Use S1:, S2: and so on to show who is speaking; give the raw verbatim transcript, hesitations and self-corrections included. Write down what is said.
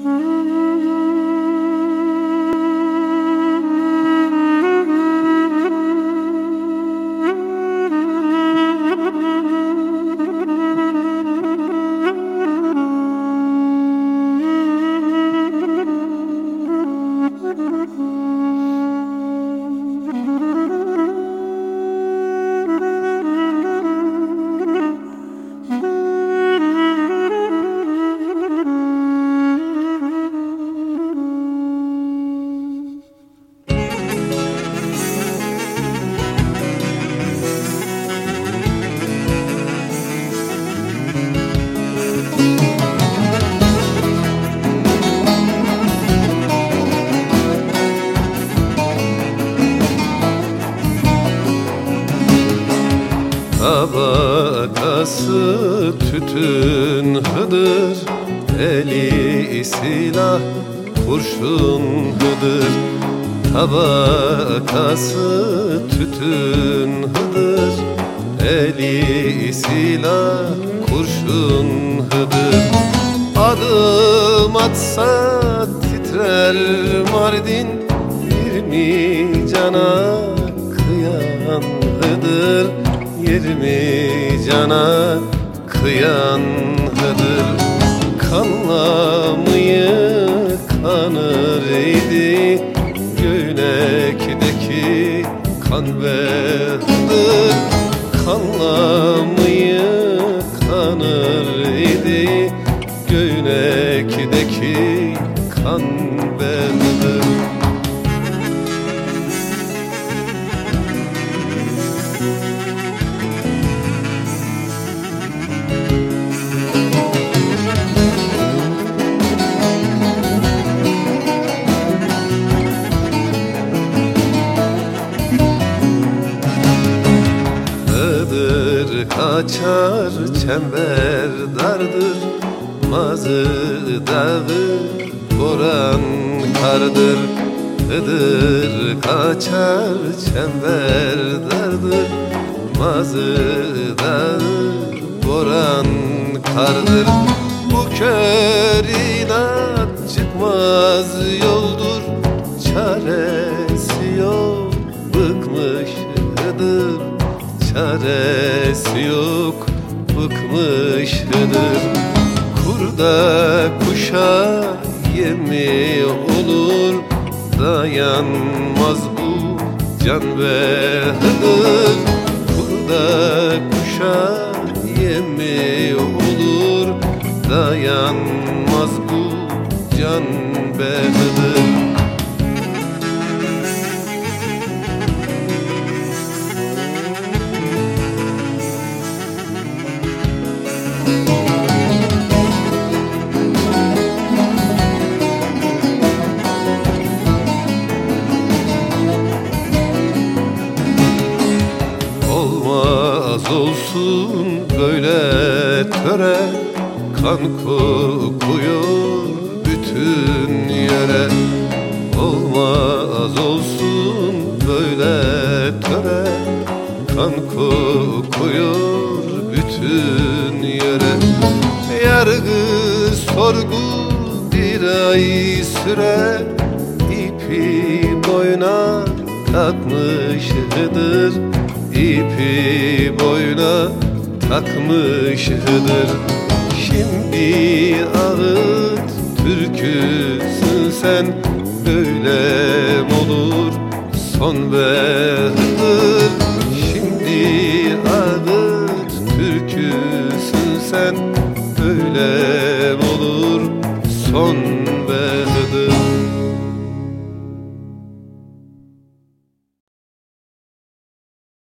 S1: Tabakası tütün hıdır, eli silah kurşun hıdır. Tabakası tütün hıdır, eli silah kurşun hıdır. Adım atsa titrer Mardin, yirmi cana kıyan hıdır. Yirmi cana kıyan hıdır. Kanla mıyı kanır idi, göğnekteki kan be hıdır. Kanla mıyı kanır idi, göğnekteki kan be hıdır. Kaçar çember dardır, mazı dağı boran kardır. Hıdır kaçar çember dardır, mazı dağı boran kardır. Bu kör inat çıkmaz yoldur, çaresi yok bıkmış hıdır. Çaresi yok bıkmıştır. Kurda kuşa yemi olur, dayanmaz bu can ve hıdır. Kurda kuşa yemi olur, dayanmaz bu can ve hıdır. Olmaz olsun böyle töre, kan kokuyor bütün yere. Olmaz olsun böyle töre, kan kokuyor bütün yere. Yargı sorgu bir ay süre, ipi boyuna takmışıdır. İpi boyuna takmışıdır. Şimdi ağıt türküsün sen, böyle mi olur son be hıdır. Şimdi ağıt türküsün sen, böyle mi olur son